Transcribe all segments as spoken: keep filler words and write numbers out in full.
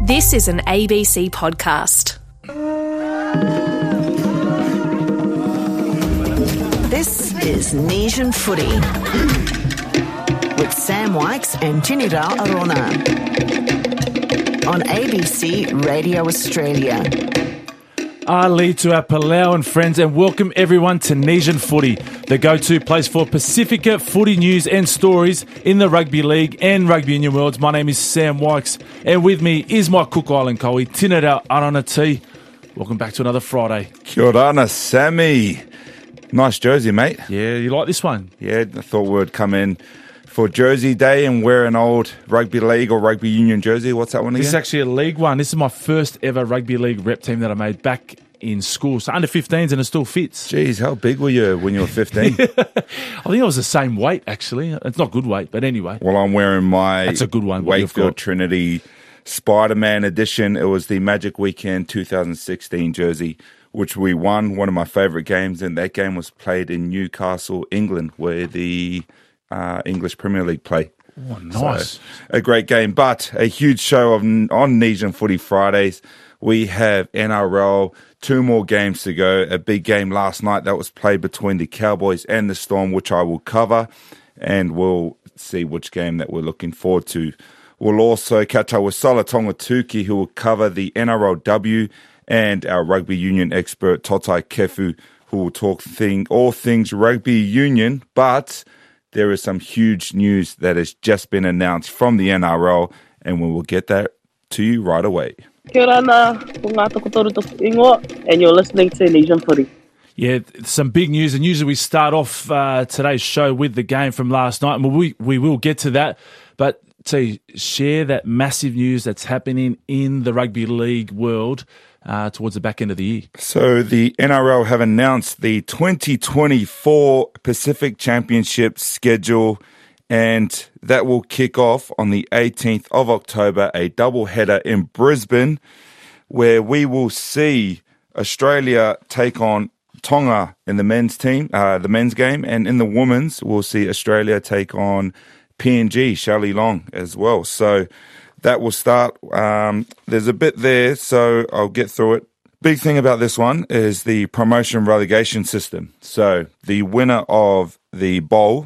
This is an A B C podcast. This is Nation Footy with Sam Wykes and Tinira Arona on A B C Radio Australia. Ali to our Palau and friends, and welcome everyone to Nation Footy, the go-to place for Pacifica footy news and stories in the rugby league and rugby union worlds. My name is Sam Wykes, and with me is my Cook Island Cowie, Tinira Arona T. Welcome back to another Friday. Kia ora, Sammy. Nice jersey, mate. Yeah, you like this one? Yeah, I thought we'd come in for Jersey Day and wear an old rugby league or rugby union jersey. What's that one again? This is actually a league one. This is my first ever rugby league rep team that I made back in school. So under fifteens and it still fits. Jeez, how big were you when you were fifteen? I think I was the same weight, actually. It's not good weight, but anyway. Well, I'm wearing my That's a good one, Wakefield Trinity Spider-Man edition. It was the Magic Weekend twenty sixteen jersey, which we won, one of my favourite games, and that game was played in Newcastle, England, where the uh, English Premier League play. Oh, nice. So, a great game, but a huge show of, on Nation Footy Fridays. We have N R L, two more games to go. A big game last night that was played between the Cowboys and the Storm, which I will cover, and we'll see which game that we're looking forward to. We'll also catch up with Sala Tonga-Tuki, who will cover the N R L W, and our rugby union expert, Totai Kefu, who will talk thing, all things rugby union. But there is some huge news that has just been announced from the N R L, and we will get that to you right away. Kia ora, ko ngā tokotoru toku ingoa, and you're listening to Nation Footy. Yeah, some big news, and usually we start off uh, today's show with the game from last night, and we, we will get to that. But to share that massive news that's happening in the rugby league world uh, towards the back end of the year. So the N R L have announced the twenty twenty-four Pacific Championship schedule, and that will kick off on the eighteenth of October, a doubleheader in Brisbane, where we will see Australia take on Tonga in the men's team, uh, the men's game, and in the women's, we'll see Australia take on P N G, Shelley Long as well. So that will start. Um, there's a bit there, so I'll get through it. Big thing about this one is the promotion relegation system. So the winner of the bowl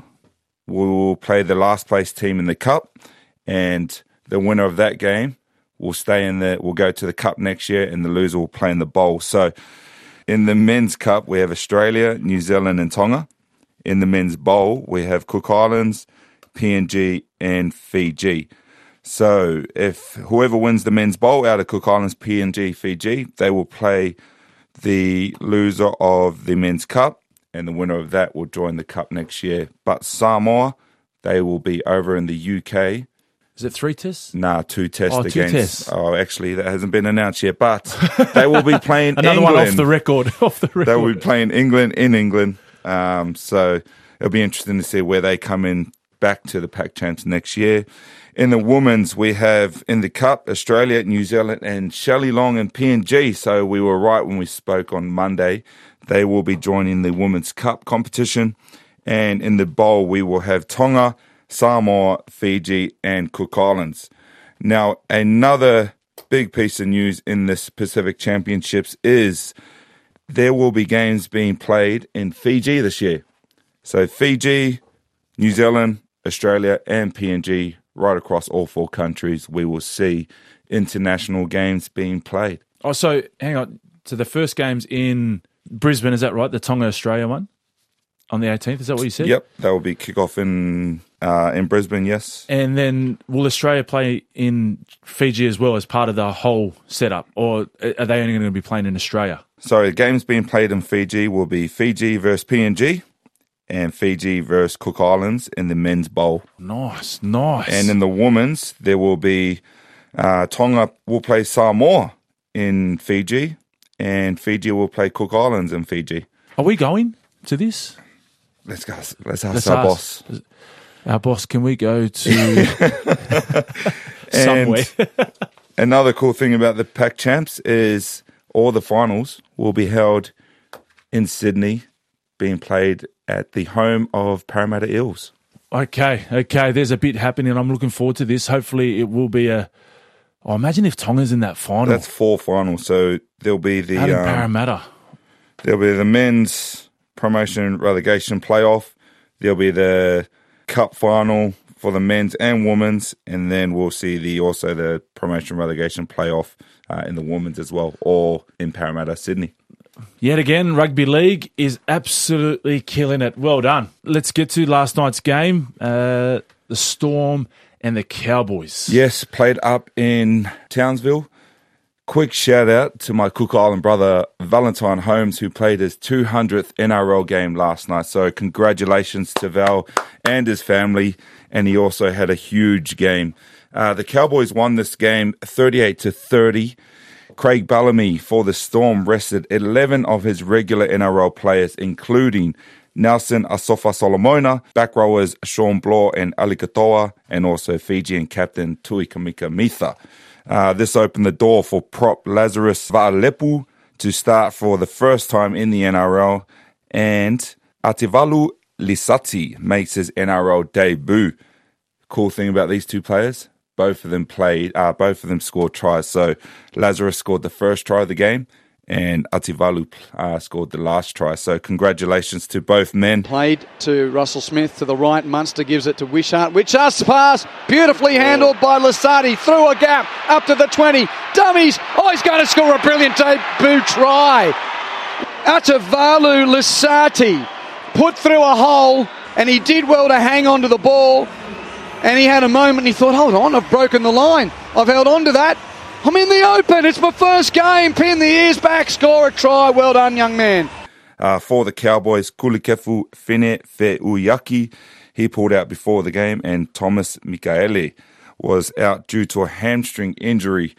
will play the last place team in the cup, and the winner of that game will stay in the, will go to the cup next year, and the loser will play in the bowl. So in the men's cup, we have Australia, New Zealand, and Tonga. In the men's bowl, we have Cook Islands, P N G, and Fiji. So if whoever wins the men's bowl out of Cook Islands, P N G, Fiji, they will play the loser of the men's cup, and the winner of that will join the cup next year. But Samoa, they will be over in the U K. Is it three tests? Nah, two tests oh, against. Two tests. Oh, actually, that hasn't been announced yet. But they will be playing Another England. one off the record. Off the record. They will be playing England in England. Um, so it'll be interesting to see where they come in back to the Pac Champs next year. In the women's, we have in the cup Australia, New Zealand, and Shelley Long and P N G. So we were right when we spoke on Monday. They will be joining the Women's Cup competition. And in the bowl, we will have Tonga, Samoa, Fiji, and Cook Islands. Now, another big piece of news in this Pacific Championships is there will be games being played in Fiji this year. So Fiji, New Zealand, Australia, and P N G, right across all four countries, we will see international games being played. Oh, so hang on. So the first game's in Brisbane, is that right? The Tonga-Australia one on the eighteenth, is that what you said? Yep, that will be kick-off in uh, in Brisbane, yes. And then will Australia play in Fiji as well as part of the whole setup, or are they only going to be playing in Australia? So the games being played in Fiji will be Fiji versus P N G and Fiji versus Cook Islands in the men's bowl. Nice, nice. And in the women's, there will be uh, Tonga will play Samoa in Fiji, and Fiji will play Cook Islands in Fiji. Are we going to this? Let's go. Let's ask Let's our ask. boss. Our boss, can we go to somewhere? Another cool thing about the Pac Champs is all the finals will be held in Sydney, being played at the home of Parramatta Eels. Okay, okay. There's a bit happening. I'm looking forward to this. Hopefully it will be a Oh, imagine if Tonga's in that final. That's four finals. So there'll be the Out in um, Parramatta. there'll be the men's promotion relegation playoff. There'll be the cup final for the men's and women's, and then we'll see the also the promotion relegation playoff uh, in the women's as well, all in Parramatta, Sydney. Yet again, rugby league is absolutely killing it. Well done. Let's get to last night's game, uh, the Storm and the Cowboys. Yes, played up in Townsville. Quick shout out to my Cook Island brother, Valentine Holmes, who played his two hundredth N R L game last night. So congratulations to Val and his family. And he also had a huge game. Uh, the Cowboys won this game thirty-eight to thirty. Craig Bellamy for the Storm rested eleven of his regular N R L players, including Nelson Asofa-Solomona, back rowers Sean Bloor and Ali Katoa, and also Fijian captain Tui Kamika-Mitha. Uh, this opened the door for prop Lazarus Vaalepu to start for the first time in the N R L, and Ativalu Lisati makes his N R L debut. Cool thing about these two players, both of them played, uh, both of them scored tries. So Lazarus scored the first try of the game, and Ativalu uh, scored the last try. So congratulations to both men. Played to Russell Smith to the right. Munster gives it to Wishart. Wishart's pass, beautifully handled by Lasati, through a gap, up to the twenty. Dummies! Oh, he's going to score a brilliant debut try. Atavalu Lasati put through a hole, and he did well to hang on to the ball. And he had a moment and he thought, hold on, I've broken the line. I've held on to that. I'm in the open. It's my first game. Pin the ears back. Score a try. Well done, young man. Uh, for the Cowboys, Kulikefu Fine Feuyaki, he pulled out before the game, and Thomas Mikaele was out due to a hamstring injury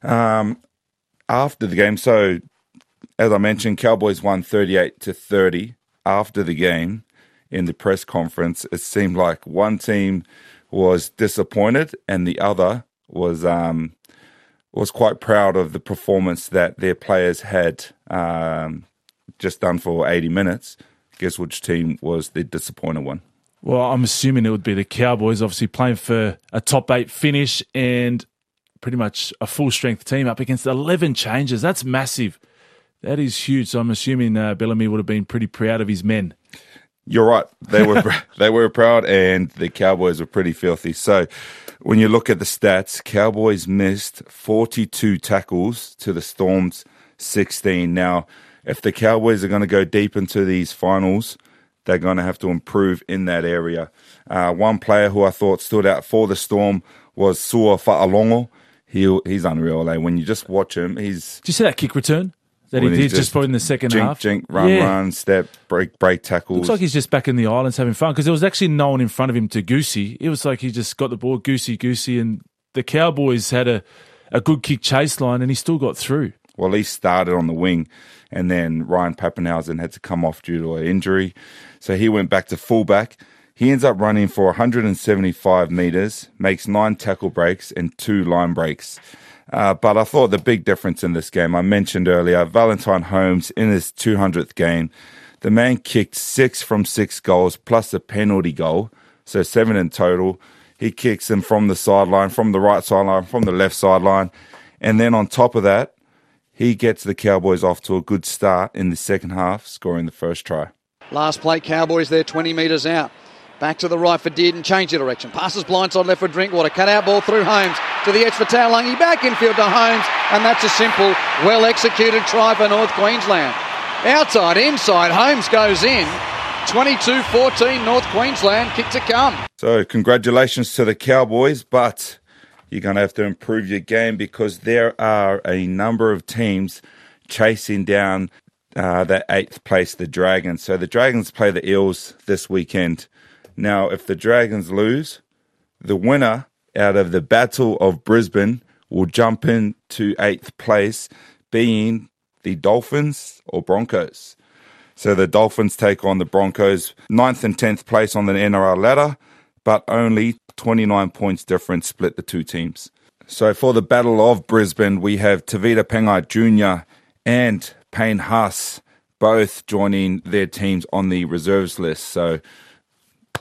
um, after the game. So, as I mentioned, Cowboys won thirty-eight to thirty after the game. In the press conference, it seemed like one team was disappointed and the other was um, was quite proud of the performance that their players had um, just done for eighty minutes. Guess which team was the disappointed one? Well, I'm assuming it would be the Cowboys, obviously playing for a top eight finish and pretty much a full-strength team up against eleven changes. That's massive. That is huge. So I'm assuming uh, Bellamy would have been pretty proud of his men. You're right. They were they were proud, and the Cowboys were pretty filthy. So when you look at the stats, Cowboys missed forty-two tackles to the Storm's sixteen. Now, if the Cowboys are going to go deep into these finals, they're going to have to improve in that area. Uh, one player who I thought stood out for the Storm was Sua Fa'alongo. He, he's unreal. Eh? When you just watch him, he's... Did you see that kick return that he did just, just probably in the second jink, half? Jink, run, yeah. run, step, break, break tackles. Looks like he's just back in the islands having fun because there was actually no one in front of him to Goosey. It was like he just got the ball, Goosey, Goosey, and the Cowboys had a, a good kick chase line and he still got through. Well, he started on the wing, and then Ryan Pappenhausen had to come off due to an injury. So he went back to fullback. He ends up running for one hundred seventy-five metres, makes nine tackle breaks and two line breaks. Uh, but I thought the big difference in this game, I mentioned earlier, Valentine Holmes in his two hundredth game, the man kicked six from six goals plus a penalty goal, so seven in total. He kicks them from the sideline, from the right sideline, from the left sideline. And then on top of that, he gets the Cowboys off to a good start in the second half, scoring the first try. Last play, Cowboys there, twenty metres out. Back to the right for Dearden, change of direction. Passes blindside left for Drinkwater. Cut out ball through Holmes to the edge for Taulagi. Back infield to Holmes. And that's a simple, well-executed try for North Queensland. Outside, inside, Holmes goes in. twenty-two fourteen, North Queensland, kick to come. So congratulations to the Cowboys, but you're going to have to improve your game because there are a number of teams chasing down uh, that eighth place, the Dragons. So the Dragons play the Eels this weekend. Now, if the Dragons lose, the winner out of the Battle of Brisbane will jump into eighth place, being the Dolphins or Broncos. So the Dolphins take on the Broncos, ninth and tenth place on the N R L ladder, but only twenty-nine points difference split the two teams. So for the Battle of Brisbane, we have Tavita Pengai Junior and Payne Haas both joining their teams on the reserves list. So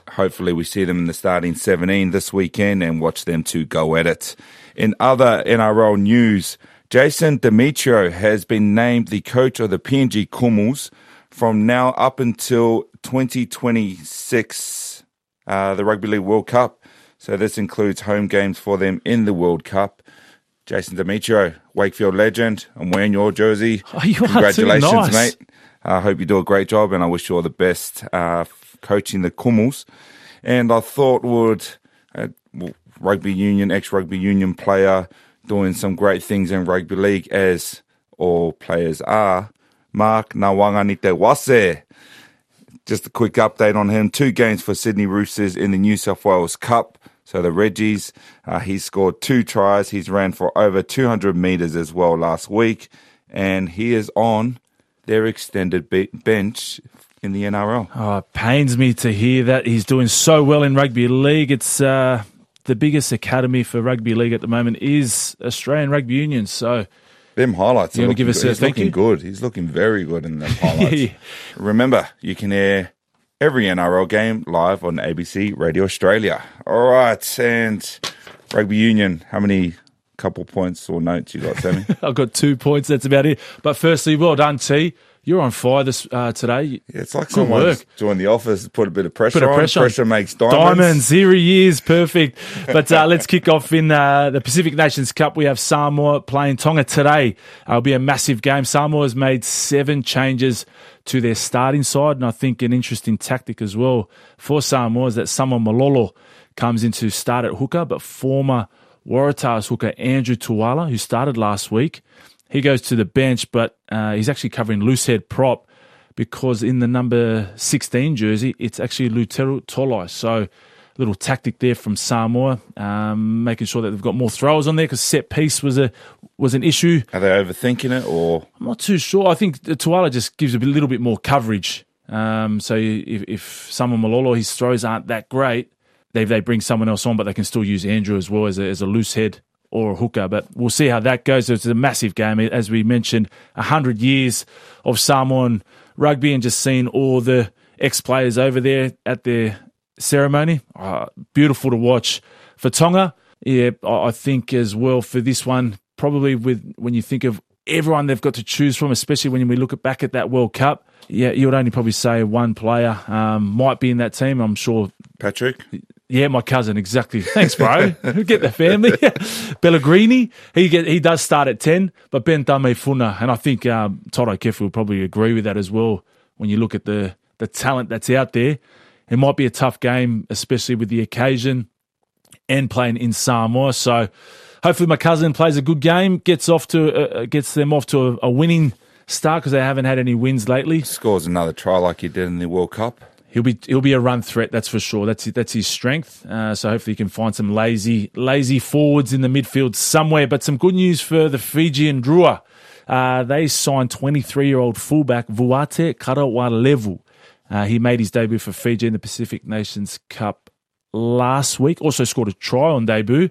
hopefully we see them in the starting seventeen this weekend and watch them two go at it. In other N R L news, Jason Demetriou has been named the coach of the P N G Kumuls from now up until twenty twenty-six, uh, the Rugby League World Cup. So this includes home games for them in the World Cup. Jason Demetriou, Wakefield legend. I'm wearing your jersey. Oh, you are Congratulations, too. Nice. mate. I hope you do a great job, and I wish you all the best uh, coaching the Kumuls. And I thought would uh, rugby union, ex-rugby union player, doing some great things in rugby league, as all players are, Mark Nawanganitewase. Just a quick update on him. Two games for Sydney Roosters in the New South Wales Cup. So the Reggies, uh, he scored two tries. He's ran for over two hundred metres as well last week. And he is on their extended be- bench in the N R L. Oh, it pains me to hear that. He's doing so well in rugby league. It's uh, the biggest academy for rugby league at the moment is Australian Rugby Union. So them highlights you are want to looking give us good. a He's thank looking you? good. He's looking very good in the highlights. Yeah. Remember, you can hear every N R L game live on A B C Radio Australia. All right, and rugby union, how many couple points or notes you got, Sammy? I've got two points. That's about it. But firstly, well done, T. You're on fire this uh, today. Yeah, it's like Good someone's work. joined the office, put a bit of pressure Bit of on. pressure. Pressure makes diamonds. Diamonds, here he is, perfect. But uh, let's kick off in uh, the Pacific Nations Cup. We have Samoa playing Tonga today. Uh, it'll be a massive game. Samoa has made seven changes to their starting side, and I think an interesting tactic as well for Samoa is that Samoa Malolo comes in to start at hooker, but former Waratahs hooker Andrew Tuala, who started last week, he goes to the bench, but uh, he's actually covering loosehead prop, because in the number sixteen jersey, it's actually Luteru Tolai. So a little tactic there from Samoa, um, making sure that they've got more throwers on there, because set piece was a was an issue. Are they overthinking it, or? I'm not too sure. I think Tuala just gives a bit- little bit more coverage. Um, so if, if Samoa Malolo, his throws aren't that great, they they bring someone else on, but they can still use Andrew as well as a, as a loose head or a hooker. But we'll see how that goes. It's a massive game. As we mentioned, one hundred years of Samoan rugby, and just seeing all the ex-players over there at their ceremony. Oh, beautiful to watch. For Tonga, yeah, I think as well for this one, probably with when you think of everyone they've got to choose from, especially when we look at back at that World Cup, yeah, you would only probably say one player um, might be in that team. I'm sure. Patrick? Yeah, my cousin, exactly. Thanks, bro. Get the family. Pellegrini, he get, he does start at ten, but Ben Tamefuna, and I think um, Toto Kefu will probably agree with that as well. When you look at the, the talent that's out there, it might be a tough game, especially with the occasion and playing in Samoa. So hopefully my cousin plays a good game, gets off to uh, gets them off to a, a winning start, because they haven't had any wins lately. Scores another try like he did in the World Cup. He'll be he'll be a run threat, that's for sure. That's that's his strength. Uh, so hopefully he can find some lazy lazy forwards in the midfield somewhere. But some good news for the Fijian Drua. Uh, they signed twenty-three-year-old fullback Vuate Karawalevu. Uh, he made his debut for Fiji in the Pacific Nations Cup last week. Also scored a try on debut,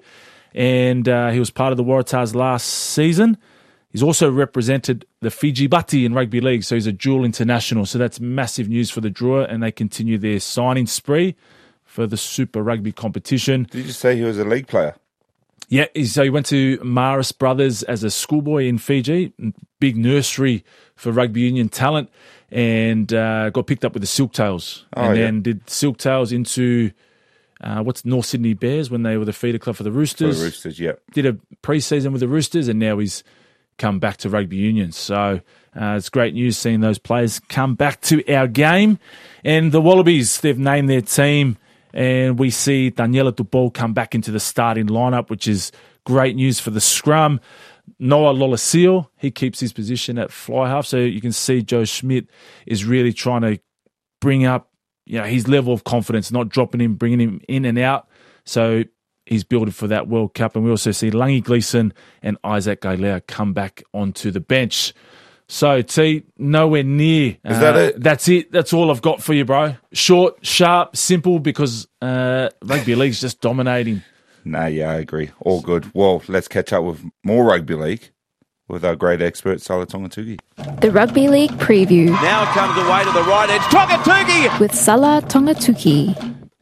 and uh, he was part of the Waratahs last season. He's also represented the Fiji Bati in rugby league, so he's a dual international. So that's massive news for the Drua, and they continue their signing spree for the Super Rugby competition. Did you say he was a league player? Yeah, so he went to Maris Brothers as a schoolboy in Fiji, big nursery for rugby union talent, and uh, got picked up with the Silktails. Oh, and yeah. then did Silktails into, uh, what's North Sydney Bears when they were the feeder club for the For Roosters. the Roosters, yeah. Did a pre-season with the Roosters, and now he's come back to rugby union. So uh, it's great news seeing those players come back to our game. And the Wallabies, they've named their team, and we see Daniela Tupou come back into the starting lineup, which is great news for the scrum. Noah Lolosio, he keeps his position at fly half. So you can see Joe Schmidt is really trying to bring up, you know, his level of confidence, not dropping him, bringing him in and out. So he's building for that World Cup. And we also see Langi Gleeson and Isaac Galea come back onto the bench. So, T, nowhere near. Is that it? That's it. That's all I've got for you, bro. Short, sharp, simple, because uh, rugby league's just dominating. Nah, yeah, I agree. All good. Well, let's catch up with more rugby league with our great expert, Sala Tongatugi. The Rugby League Preview Now it comes away to the right edge. Tongatugi! with Sala Tongatuki.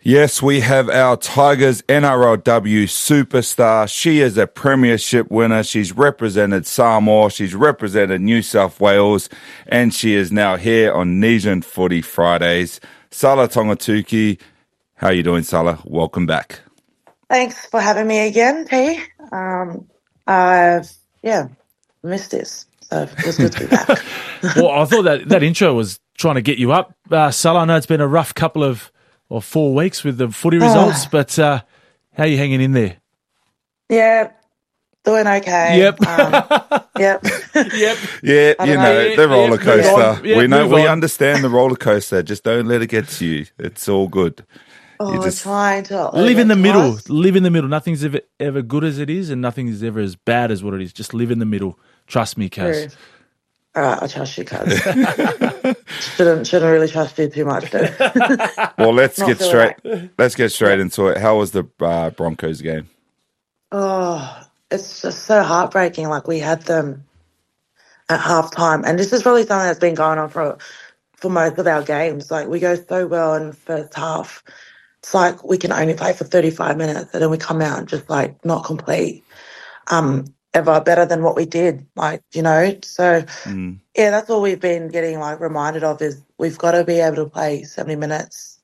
Yes, we have our Tigers N R L W superstar. She is a premiership winner. She's represented Samoa. She's represented New South Wales. And she is now here on Nesian Footy Fridays. Sala Tongatuki. How are you doing, Sala? Welcome back. Thanks for having me again, P. Um, I've, yeah, missed this. So it was good to be back. Well, I thought that, that intro was trying to get you up. Uh, Sala, I know it's been a rough couple of or four weeks with the footy results, but uh, how are you hanging in there? Yeah, doing okay. Yep. Um, yep. Yep. Yeah, you know, Yeah, the roller yeah, move on. coaster. Yeah, we know, move we on. understand the roller coaster. Just don't let it get to you. It's all good. Oh, You just- trying to Live in the over middle. twice. Live in the middle. Nothing's ever ever good as it is, and nothing is ever as bad as what it is. Just live in the middle. Trust me, True. Kaz. All right, I trust you, cuz. shouldn't shouldn't really trust you too much, though. Well, let's Not get feeling straight. right. Let's get straight into it. How was the uh, Broncos game? Oh, it's just so heartbreaking. Like, we had them at halftime, and this is really something that's been going on for for most of our games. Like, we go so well in the first half. It's like we can only play for thirty-five minutes, and then we come out and just like not complete um ever better than what we did. Like, you know, so Mm. yeah, that's all we've been getting like reminded of is we've got to be able to play seventy minutes.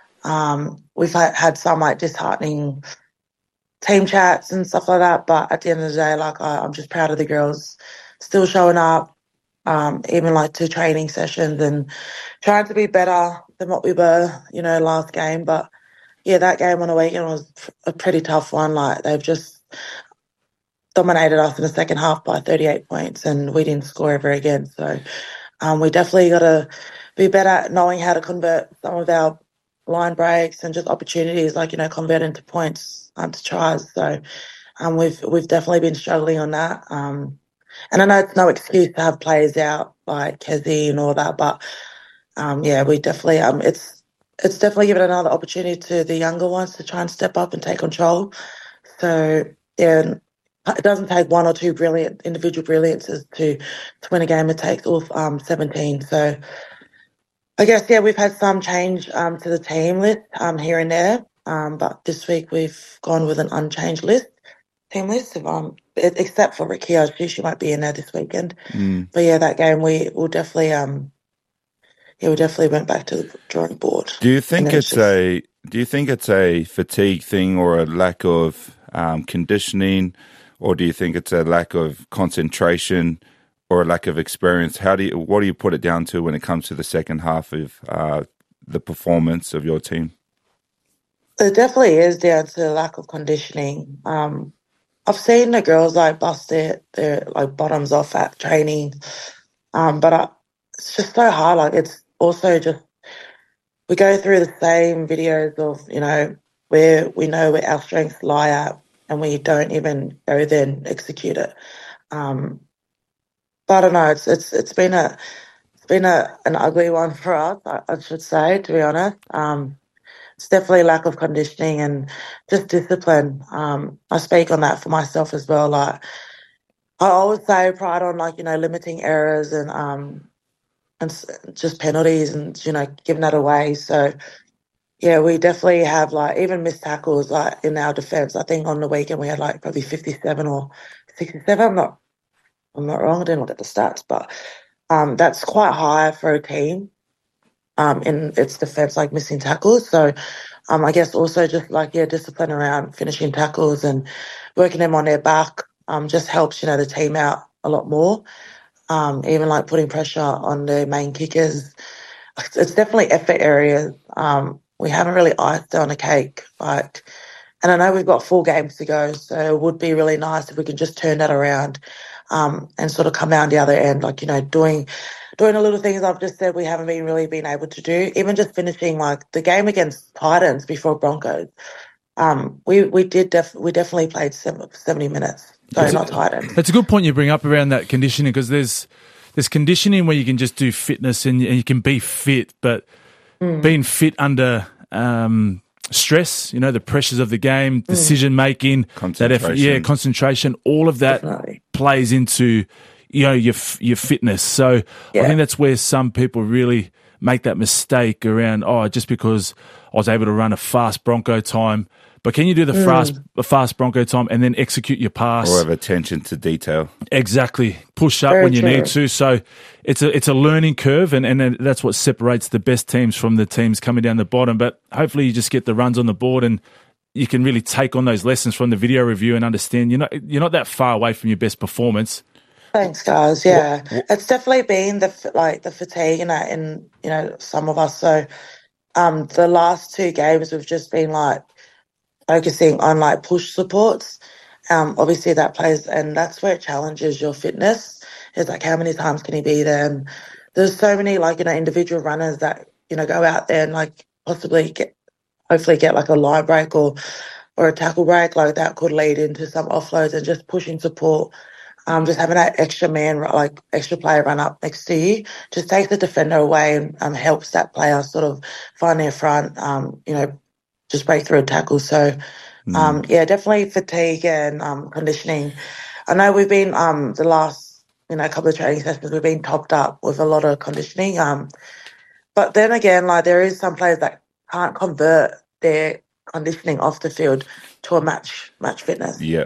Um, we've had, had some like disheartening team chats and stuff like that, but at the end of the day, like I, I'm just proud of the girls still showing up, um, even like to training sessions and trying to be better than what we were, you know, last game. But yeah, that game on the weekend was a pretty tough one. Like, they've just dominated us in the second half by thirty-eight points, and we didn't score ever again. So um, we definitely got to be better at knowing how to convert some of our line breaks and just opportunities, like, you know, convert into points, um, to tries. So um, we've we've definitely been struggling on that. Um, and I know it's no excuse to have players out like Kezi and all that, but um, yeah, we definitely um, it's it's definitely given another opportunity to the younger ones to try and step up and take control. So yeah. It doesn't take one or two brilliant individual brilliances to, to win a game. It takes all um, seventeen. So I guess, yeah, we've had some change um, to the team list um, here and there. Um, but this week we've gone with an unchanged list, team list, um, except for Rikia. She, she might be in there this weekend. Mm. But yeah, that game we will definitely, um, yeah, we definitely went back to the drawing board. Do you think And then it's just- a Do you think it's a fatigue thing or a lack of um, conditioning, or do you think it's a lack of concentration or a lack of experience? How do you What do you put it down to when it comes to the second half of uh, the performance of your team? It definitely is down to lack of conditioning. Um, I've seen the girls like bust their, their like bottoms off at training, um, but I, it's just so hard. Like, it's also just we go through the same videos of, you know, where we know where our strengths lie at, and we don't even go there and execute it. Um, but I don't know. It's it's it's been a it's been a an ugly one for us, I, I should say, to be honest. Um, it's definitely lack of conditioning and just discipline. Um, I speak on that for myself as well. Like, I always say pride on, like, you know, limiting errors and um and s- just penalties and, you know, giving that away. So yeah, we definitely have like even missed tackles like in our defence. I think on the weekend we had like probably fifty-seven or sixty-seven. I'm not I'm not wrong. I didn't look at the stats, but um, that's quite high for a team um, in its defence, like missing tackles. So um, I guess also just like, yeah, discipline around finishing tackles and working them on their back um, just helps, you know, the team out a lot more. Um, even like putting pressure on the main kickers. It's definitely effort areas. Um, we haven't really iced on a cake. Like, and I know we've got four games to go, so it would be really nice if we could just turn that around um, and sort of come out the other end, like, you know, doing doing the little things I've just said we haven't been really been able to do. Even just finishing like the game against Titans before Broncos. Um, we we did def- we definitely played seventy minutes. Sorry, not Titans. That's a good point you bring up around that conditioning, because there's there's conditioning where you can just do fitness and, and you can be fit, but mm. being fit under um, stress, you know, the pressures of the game, decision making, that effort, yeah, concentration, all of that Definitely. plays into, you know, your your fitness. So Yeah. I think that's where some people really make that mistake around, oh, just because I was able to run a fast Bronco time. But can you do the mm. fast fast Bronco time and then execute your pass? Or have attention to detail. Exactly. Push up Very when you true. need to. So it's a it's a learning curve, and, and that's what separates the best teams from the teams coming down the bottom. But hopefully you just get the runs on the board and you can really take on those lessons from the video review and understand you're not, you're not that far away from your best performance. Thanks, guys. Yeah, what, what, it's definitely been the like the fatigue in that, in you know some of us. So um, the last two games we've just been like focusing on like push supports. Um, obviously that plays, and that's where it challenges your fitness. Is like how many times can you be there? And there's so many like you know individual runners that you know go out there and like possibly get, hopefully get like a line break or or a tackle break, like that could lead into some offloads and just pushing support. Um, just having that extra man, like extra player run up next to you, just takes the defender away and um, helps that player sort of find their front, um, you know, just break through a tackle. So, um, mm. yeah, definitely fatigue and um, conditioning. I know we've been, um, the last, you know, couple of training sessions, we've been topped up with a lot of conditioning. Um, but then again, like there is some players that can't convert their conditioning off the field to a match, match fitness. Yeah.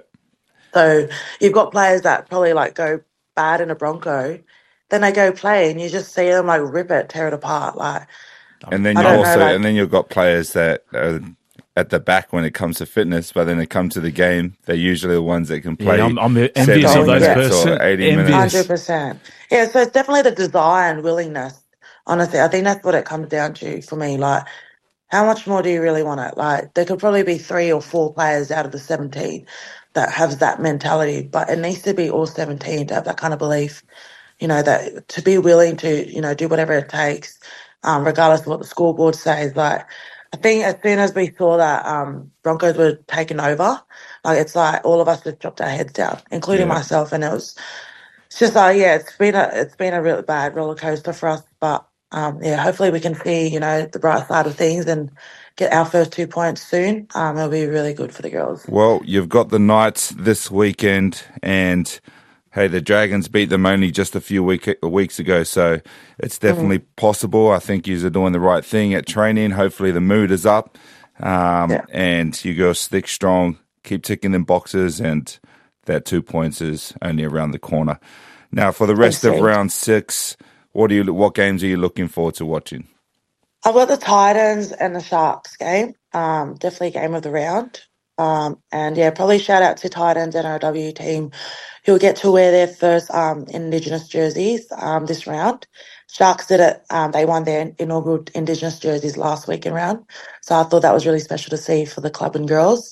So you've got players that probably like go bad in a Bronco, then they go play and you just see them like rip it, tear it apart. Like, and then you also, know, like, and then you've got players that are at the back when it comes to fitness, but then they come to the game, they're usually the ones that can play. Yeah, I'm, I'm envious of those person. eighty envious. minutes. one hundred percent. Yeah, so it's definitely the desire and willingness. Honestly, I think that's what it comes down to for me. Like, how much more do you really want it? Like, there could probably be three or four players out of the seventeen that has that mentality, but it needs to be all seventeen to have that kind of belief, you know, that to be willing to, you know, do whatever it takes, um, regardless of what the scoreboard says. Like, I think as soon as we saw that um, Broncos were taken over, like it's like all of us just dropped our heads down, including yeah. myself, and it was it's just like, yeah, it's been a it's been a really bad roller coaster for us, but um, yeah, hopefully we can see, you know, the bright side of things and get our first two points soon. Um, it'll be really good for the girls. Well, you've got the Knights this weekend, and hey, the Dragons beat them only just a few week, weeks ago, so it's definitely mm. possible. I think you're doing the right thing at training. Hopefully the mood is up, um, yeah. and you go stick strong, keep ticking them boxes, and that two points is only around the corner. Now, for the rest Thanks, of round six, what do you what games are you looking forward to watching? I've got the Titans and the Sharks game. Um, definitely game of the round. Um, and yeah, probably shout out to Titans N R W team who'll get to wear their first um, Indigenous jerseys um, this round. Sharks did it. Um, they won their inaugural Indigenous jerseys last week in round. So I thought that was really special to see for the club and girls.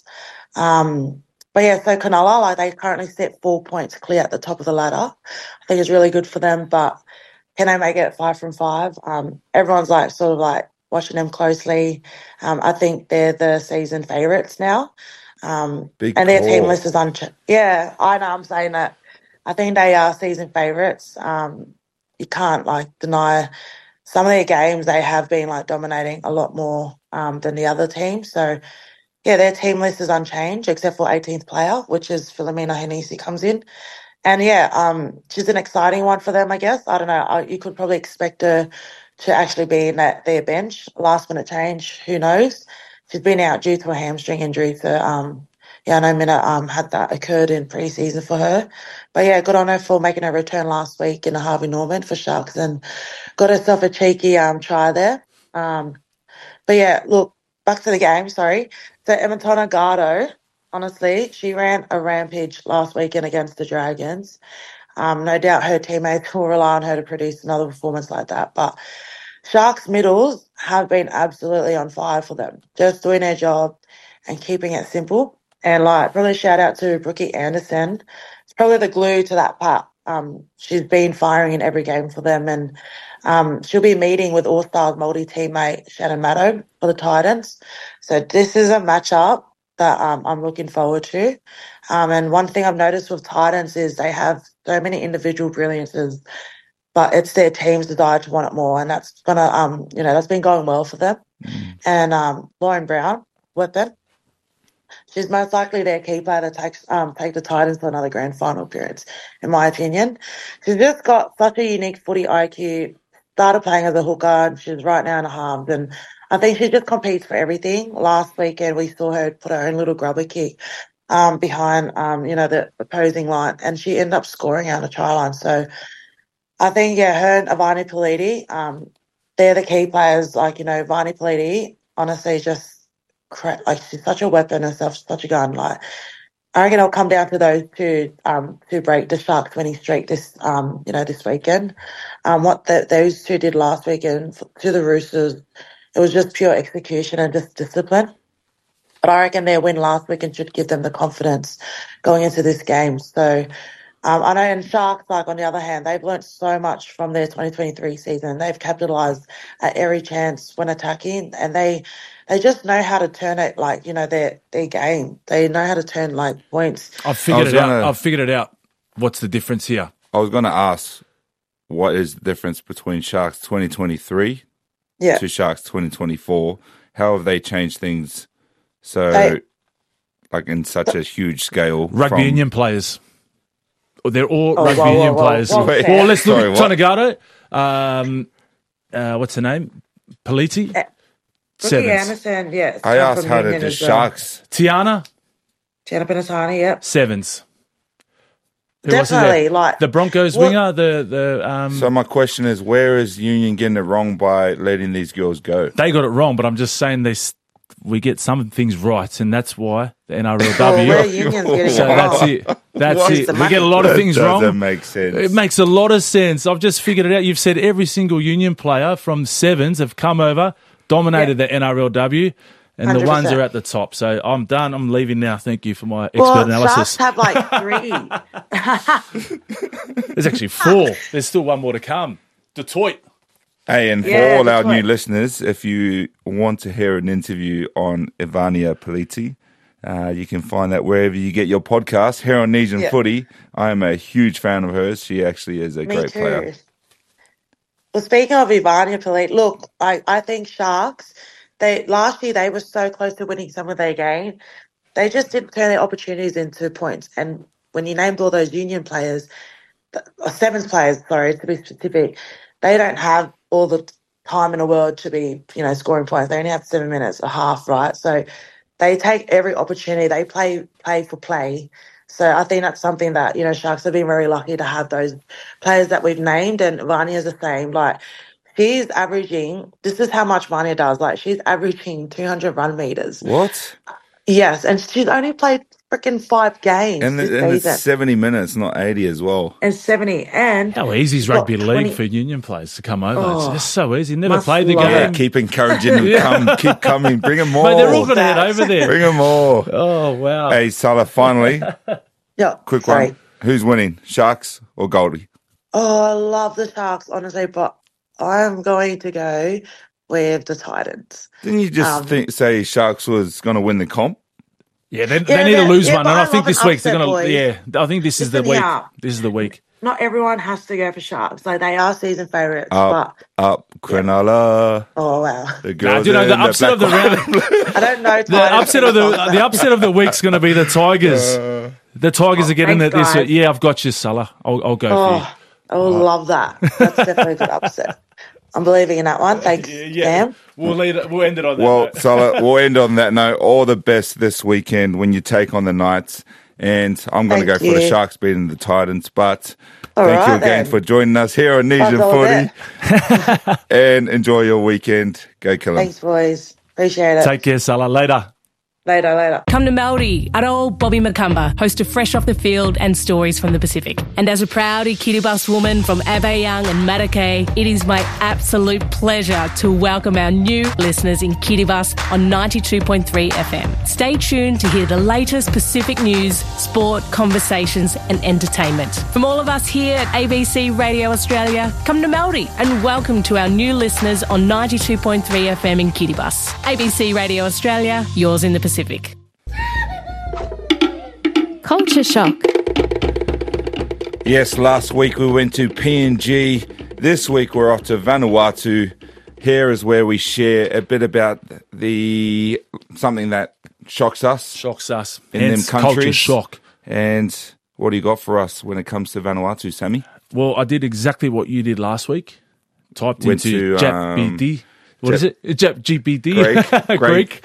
Um, but yeah, so Cronulla, like they currently sit four points clear at the top of the ladder. I think it's really good for them, but can they make it five from five? Um, everyone's like sort of like watching them closely. Um, I think they're the season favourites now. Um, Big and their call. team list is unchanged. Yeah, I know. I'm saying that. I think they are season favourites. Um, you can't like deny some of their games. They have been like dominating a lot more um, than the other teams. So yeah, their team list is unchanged except for eighteenth player, which is Philomena Henisi comes in. And yeah, um, she's an exciting one for them, I guess. I don't know. You could probably expect her to actually be in that their bench. Last minute change, who knows? She's been out due to a hamstring injury. So, um, yeah, I know Minna um, had that occurred in pre-season for her. But yeah, good on her for making her return last week in a Harvey Norman for Sharks and got herself a cheeky um, try there. Um, but yeah, look, back to the game, sorry. So Ematona Gardo, honestly, she ran a rampage last weekend against the Dragons. Um, no doubt her teammates will rely on her to produce another performance like that. But Sharks middles have been absolutely on fire for them, just doing their job and keeping it simple. And like, probably shout out to Brookie Anderson. It's probably the glue to that part. Um, she's been firing in every game for them, and um, she'll be meeting with All-Stars multi-teammate Shannon Maddow for the Titans. So this is a matchup that um, I'm looking forward to. Um, and one thing I've noticed with Titans is they have so many individual brilliances, but it's their team's desire to want it more, and that's gonna, um, you know, that's been going well for them. Mm. And um, Lauren Brown, weapon, she's most likely their key player to take um, take the Titans to another grand final appearance, in my opinion. She's just got such a unique footy I Q, started playing as a hooker, and she's right now in a halves. And I think she just competes for everything. Last weekend, we saw her put her own little grubber kick um, behind, um, you know, the opposing line, and she ended up scoring out a try line. So I think, yeah, her and Ivani Politi, um, they're the key players. Like, you know, Ivani Politi, honestly, just cra- like she's such a weapon herself, such a gun. Like, I reckon it'll come down to those two um, to break the Sharks winning streak this, um, you know, this weekend. Um, what the, those two did last weekend to the Roosters, it was just pure execution and just discipline. But I reckon their win last weekend should give them the confidence going into this game. So um, I know, and Sharks, like on the other hand, they've learnt so much from their twenty twenty-three season. They've capitalised at every chance when attacking, and they they just know how to turn it, like, you know, their their game. They know how to turn like points. I've figured was it out. gonna- I've figured it out. What's the difference here? I was going to ask, what is the difference between Sharks twenty twenty-three Yeah. to Sharks twenty twenty-four? How have they changed things so, They- like, in such a huge scale? Rugby from- union players. They're all Oh, rugby whoa, whoa, union whoa, players. whoa, Wait, Well, let's look sorry, at what? Tonagato. Um, uh, what's her name? Politi? Eh, Rookie Sevens. Anderson, yeah. it's I come asked from how did Union the as well. Sharks... Tiana? Tiana Penatani, yep. Sevens. Who else is Definitely, there? like The Broncos what- winger, the the um, So my question is, where is Union getting it wrong by letting these girls go? they got it wrong, but I'm just saying they s- we get some things right, and that's why the N R L well, W. where Union's getting So it that's wrong. it. That's What? it. The We money. get a lot of That things doesn't wrong. make sense. It makes a lot of sense. I've just figured it out. You've said every single union player from sevens have come over, dominated the N R L W, and the one hundred ones percent. are at the top. So I'm done. I'm leaving now. Thank you for my expert Well, analysis. Sharks have like three. There's actually four. There's still one more to come. Detroit. Hey, and Yeah, for all that's our new right. listeners, if you want to hear an interview on Ivania Politi, uh, you can find that wherever you get your podcast. Here on Nesian Yeah. Footy, I am a huge fan of hers. She actually is a Me great too. player. Well, speaking of Ivania Politi, look, I, I think Sharks, they last year they were so close to winning some of their game. They just didn't turn their opportunities into points. And when you named all those union players, the- or sevens players, sorry, to be specific, they don't have all the time in the world to be, you know, scoring points. They only have seven minutes, a half, right? So they take every opportunity. They play play for play. So I think that's something that, you know, Sharks have been very lucky to have those players that we've named, and Vania's the same. Like, she's averaging, this is how much Vania does, like, she's averaging two hundred run meters. What? Yes, and she's only played freaking five games And, this and it's season. seventy minutes, not eighty as well. And seventy. And How easy is she's got rugby league twenty for union players to come over? Oh, it's just so easy. Never must played the love game. Yeah, keep encouraging them. Come, keep coming. Bring them more. Mate, they're all going to head over there. Bring them more. Oh, wow. Hey, Salah, finally, Yeah, quick sorry. one. Who's winning, Sharks or Goldie? Oh, I love the Sharks, honestly, but I'm going to go with the Titans. Didn't you just Um, think, say Sharks was going to win the comp? Yeah, they, Yeah, they need to yeah, lose yeah, one, but and I I think love this an week they're upset, going to. boys. Yeah, I think this is the Listen me week. up. This is the week. Not everyone has to go for Sharks. Like, they are season favourites, Up, but up, Cronulla. oh, wow. The Nah, girls do you know in the upset of the black round? I don't know. The upset of the the upset of the week's going to be the Tigers. the Tigers are getting thanks, it this guys. week. Yeah, I've got you, Salah. I'll, I'll go for you. Oh, I will love that. That's definitely a good upset. I'm believing in that one. Thanks, Sam. We'll lead it, we'll end it on that. Well, note. Salah, we'll end on that note. All the best this weekend when you take on the Knights. And I'm going to go Thank for the you. Sharks beating the Titans. But All thank you right, again then. for joining us here on Nesian Fuck all Footy. And enjoy your weekend. Go kill 'em. Thanks, boys. Appreciate it. Take care, Salah. Later. Later, later. Come to Maori, Aroa Bobby Makamba, host of Fresh Off the Field and Stories from the Pacific. And as a proud Kiribati woman from Aveyang and Matakei, it is my absolute pleasure to welcome our new listeners in Kiribati on ninety-two point three F M. Stay tuned to hear the latest Pacific news, sport, conversations and entertainment. From all of us here at A B C Radio Australia, come to Maori and welcome to our new listeners on ninety-two point three F M in Kiribati. A B C Radio Australia, yours in the Pacific. Culture shock. Yes, last week we went to P N G. This week we're off to Vanuatu. Here is where we share a bit about the something that shocks us Shocks us. in Hence, them countries. culture shock. And what do you got for us when it comes to Vanuatu, Sammy? Well, I did exactly what you did last week. typed Went into to, Jap um, B D. What Jap- is it? Jap G B D. Greek. Greek.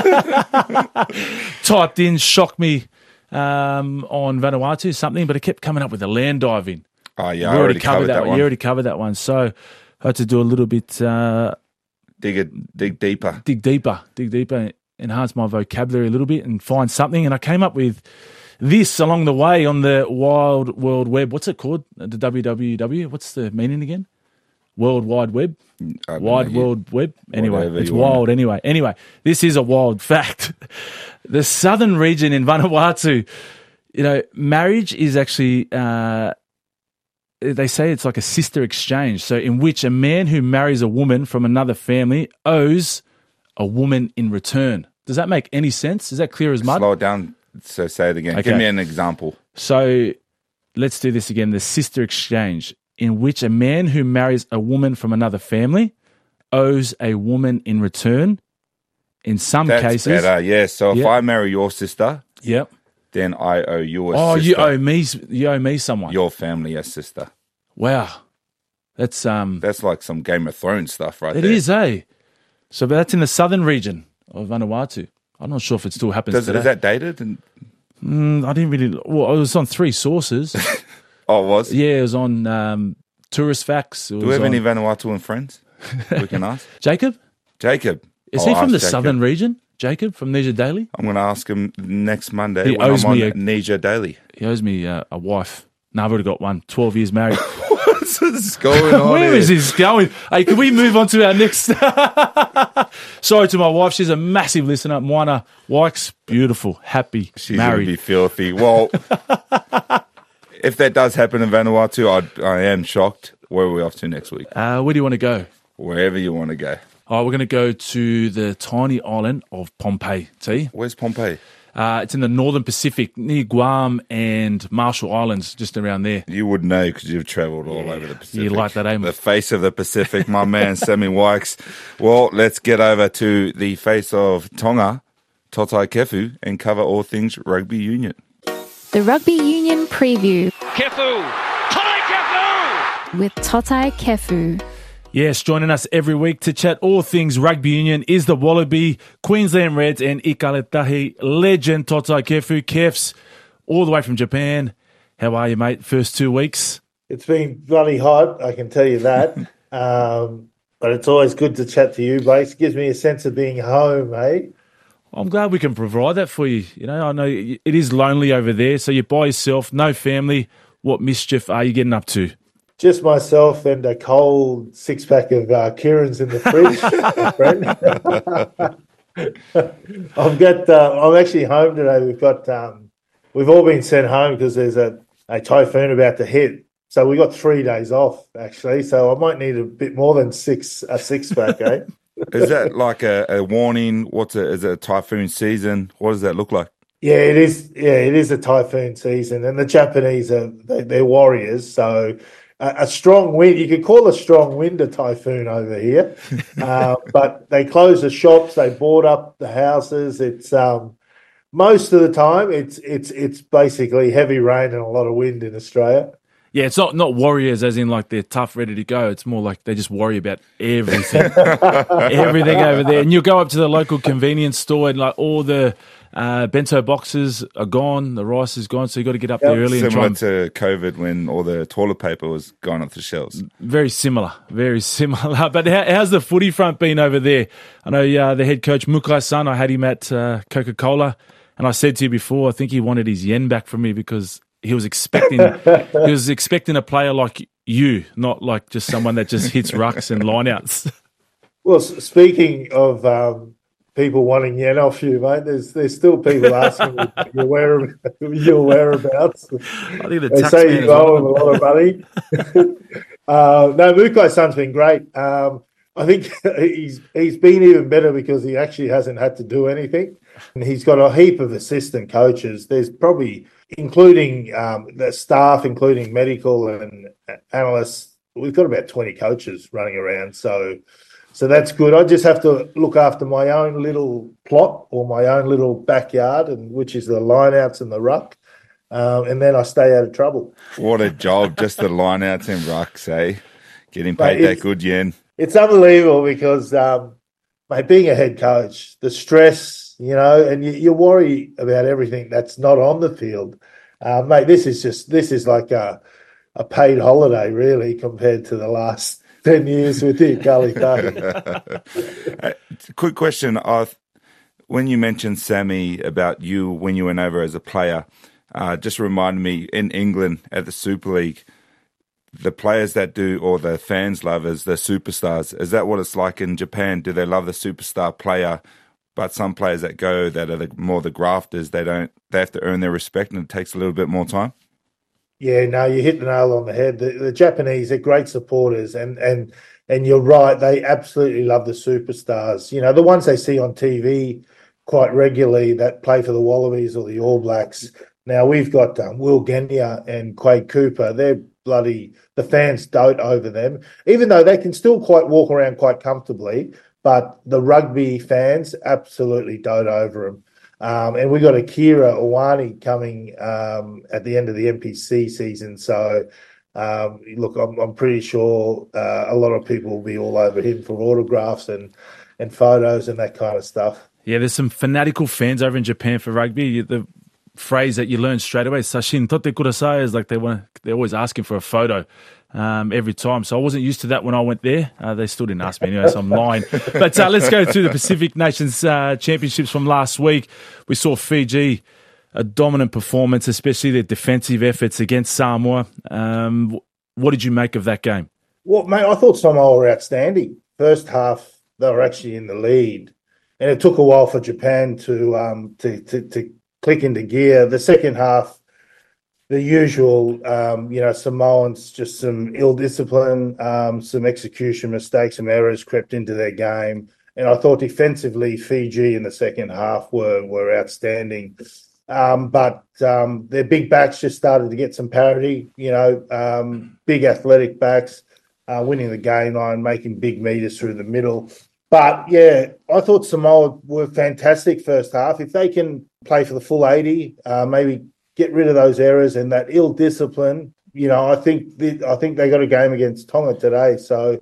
Typed in shock me um, on Vanuatu something, but it kept coming up with the land diving. Oh, yeah, we I already covered that one. one. You already covered that one. So I had to do a little bit, uh, Dig it, dig deeper. dig deeper, dig deeper, enhance my vocabulary a little bit and find something. And I came up with this along the way on the Wild World Web. What's it called? The W W W? What's the meaning again? World Wide Web? I don't Wide know, you- World Web? Anyway, whatever it's you want. wild anyway. Anyway, this is a wild fact. The southern region in Vanuatu, you know, marriage is actually... Uh, they say it's like a sister exchange. So in which a man who marries a woman from another family owes a woman in return. Does that make any sense? Is that clear as mud? Slow it down. So say it again. Okay. Give me an example. So let's do this again. The sister exchange in which a man who marries a woman from another family owes a woman in return. In some That's cases. better. Yeah. So if Yep. I marry your sister, Yep. then I owe you a Oh, sister. you owe me you owe me someone. your family a sister. Wow. That's um That's like some Game of Thrones stuff, right it there. is, eh? So but that's in the southern region of Vanuatu. I'm not sure if it still happens Does, today. is that dated? And, Mm, I didn't really. Well, it was on three sources. oh, it was? Yeah, it was on um, Tourist Facts. It Do we was have on- any Vanuatuan friends we can ask? Jacob? Jacob. Is I'll he from ask the Jacob. southern region? Jacob from Neja Daily? I'm going to ask him next Monday He when owes I'm on me a- Neja Daily. He owes me uh, a wife. No, I've already got one. Twelve years married. What's this going on Where here? is this going? Hey, can we move on to our next? Sorry to my wife. She's a massive listener. Moana Wykes, beautiful, happy, She's going to married. be filthy. Well, if that does happen in Vanuatu, I, I am shocked. Where are we off to next week? Uh, where do you want to go? Wherever you want to go. Oh, we're going to go to the tiny island of Pohnpei. T. Where's Pohnpei? Uh, it's in the northern Pacific, near Guam and Marshall Islands, just around there. You would know because you've travelled all over the Pacific. You like that, eh? The face of the Pacific, my man, Sammy Wykes. Well, let's get over to the face of Tonga, Totai Kefu, and cover all things rugby union. The Rugby Union Preview Kefu! Totai Kefu! with Totai Kefu. Yes, joining us every week to chat all things rugby union is the Wallaby, Queensland Reds and Ikaletahi legend Totai Kefu. Kefs, all the way from Japan. How are you, mate? First two weeks? It's been bloody hot, I can tell you that. um, but it's always good to chat to you, Blaze. It gives me a sense of being home, eh? I'm glad we can provide that for you. You know, I know it is lonely over there, so you're by yourself, no family. What mischief are you getting up to? Just myself and a cold six-pack of uh, Kieran's in the fridge, my friend. I've got. Uh, I'm actually home today. We've got. Um, we've all been sent home because there's a, a typhoon about to hit. So we got three days off actually. So I might need a bit more than six a six-pack, eh? Is that like a, a warning? What's it? Is it a typhoon season? What does that look like? Yeah, it is. Yeah, it is a typhoon season, and the Japanese are they, they're warriors. So a, a strong wind, you could call a strong wind a typhoon over here. uh, but they close the shops, they board up the houses. It's um, most of the time it's it's it's basically heavy rain and a lot of wind in Australia. Yeah, it's not, not warriors as in like they're tough, ready to go. It's more like they just worry about everything. everything over there. And you'll go up to the local convenience store and like all the uh, bento boxes are gone, the rice is gone, so you've got to get up Yep. there early and try Similar and... to COVID when all the toilet paper was gone off the shelves. Very similar, very similar. But how, how's the footy front been over there? I know uh, the head coach, Mukai-san, I had him at uh, Coca-Cola, and I said to you before, I think he wanted his yen back from me because he was expecting he was expecting a player like you, not like just someone that just hits rucks and lineouts. Well, s- speaking of um, people wanting yen off you, mate, there's there's still people asking you your, where, your whereabouts. I think the They tax say man you is owe one him of a them. lot of money. uh, no, Mukai-san's been great. Um, I think he's he's been even better because he actually hasn't had to do anything. And he's got a heap of assistant coaches. There's probably, including um, the staff, including medical and analysts, we've got about twenty coaches running around. So so that's good. I just have to look after my own little plot or my own little backyard, and which is the lineouts and the ruck. Um, and then I stay out of trouble. What a job, just the lineouts and rucks, eh? Getting paid Mate, that good yen. It's unbelievable because, um, mate, being a head coach, the stress, you know, and you, you worry about everything that's not on the field. Uh, mate, this is just, this is like a, a paid holiday, really, compared to the last ten years with you, Gully Quick question. Uh, when you mentioned, Sammy, about you when you went over as a player, uh, just reminded me, in England at the Super League, the players that do, or the fans love, is the superstars. Is that what it's like in Japan? Do they love the superstar player? But some players that go that are the, more the grafters, they don't. They have to earn their respect, and it takes a little bit more time. Yeah, no, you hit the nail on the head. The, the Japanese are great supporters, and and and you're right. They absolutely love the superstars. You know, the ones they see on T V quite regularly that play for the Wallabies or the All Blacks. Now we've got um, Will Genia and Quade Cooper. They're bloody. The fans dote over them, even though they can still quite walk around quite comfortably. But the rugby fans absolutely dote over them. Um, and we got Akira Owani coming um, at the end of the N P C season. So, um, look, I'm, I'm pretty sure uh, a lot of people will be all over him for autographs and, and photos and that kind of stuff. Yeah, there's some fanatical fans over in Japan for rugby. The phrase that you learn straight away, "Sashin totte kudasai," is like they want. They're always asking for a photo um, every time. So I wasn't used to that when I went there. Uh, they still didn't ask me anyway, so I'm lying. But uh, let's go to the Pacific Nations uh, Championships from last week. We saw Fiji, a dominant performance, especially their defensive efforts against Samoa. Um, what did you make of that game? Well, mate, I thought Samoa were outstanding. First half, they were actually in the lead, and it took a while for Japan to um, to, to to click into gear. The second half, the usual, um, you know, Samoans, just some ill discipline, um, some execution mistakes, some errors crept into their game. And I thought defensively, Fiji in the second half were were outstanding. Um, but um, their big backs just started to get some parity, you know, um, big athletic backs, uh, winning the game line, making big meters through the middle. But, yeah, I thought Samoa were fantastic first half. If they can play for the full eighty, uh, maybe get rid of those errors and that ill discipline. You know, I think the, I think they got a game against Tonga today, so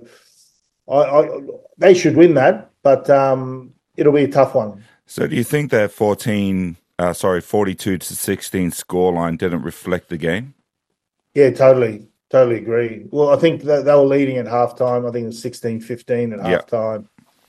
I, I, they should win that. But um, it'll be a tough one. So, do you think that fourteen, uh, sorry, forty-two to sixteen scoreline didn't reflect the game? Yeah, totally, totally agree. Well, I think that they were leading at halftime. I think it was sixteen fifteen at Yep. halftime.